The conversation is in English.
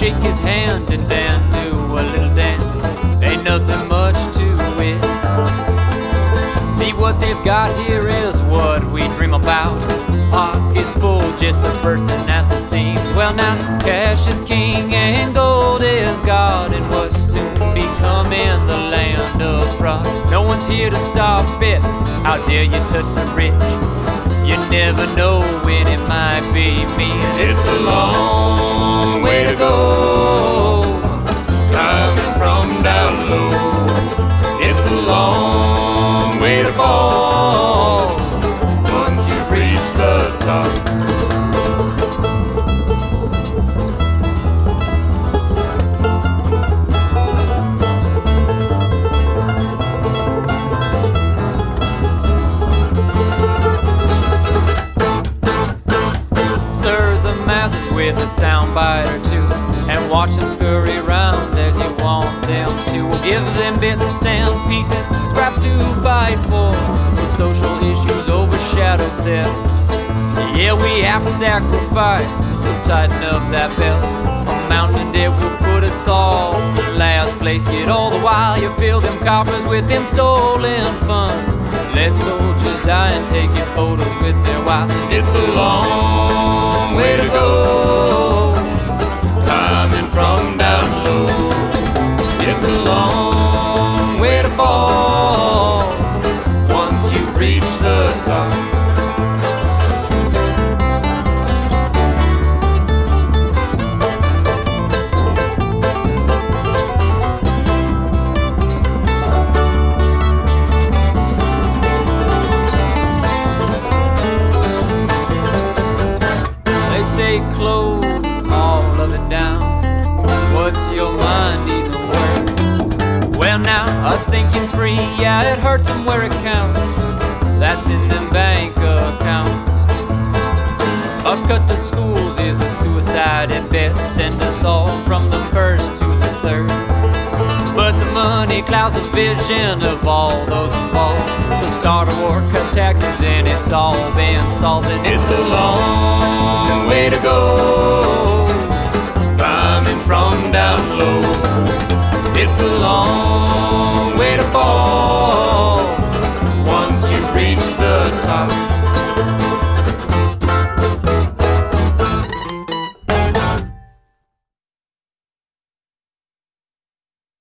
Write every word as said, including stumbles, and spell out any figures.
shake his hand and then do a little dance. Ain't nothing much to it. See, what they've got here is what we dream about. Pockets full, just a person at the seams. Well now, cash is king and gold is God, and what's soon becoming the land of fraud. No one's here to stop it. How dare you touch the rich? You never know when it might be me. It's a long way to go, climbing from down low. It's a long way to fall once you've reached the top. With a soundbite or two, and watch them scurry around as you want them to. We'll give them bits and pieces, scraps to fight for. The social issues overshadow theft. Yeah, we have to sacrifice, so tighten up that belt. A mountain debt will put us all in last place, yet all the while you fill them coffers with them stolen funds. Let soldiers die and taking photos with their wives. It's a long way to go, climbing from down low. It's a long way to fall once you reach the top. Say close all of it down. What's your mind even worth? Well now, us thinking free, yeah, it hurts them where it counts. That's in them bank accounts. A cut to schools is a suicide at best. Send us all from the first to the third. But the money clouds the vision of all those involved. So start a war, cut taxes, and it's all been solved. And it's a long way to go, climbing from down low. It's a long way to fall once you reach the top.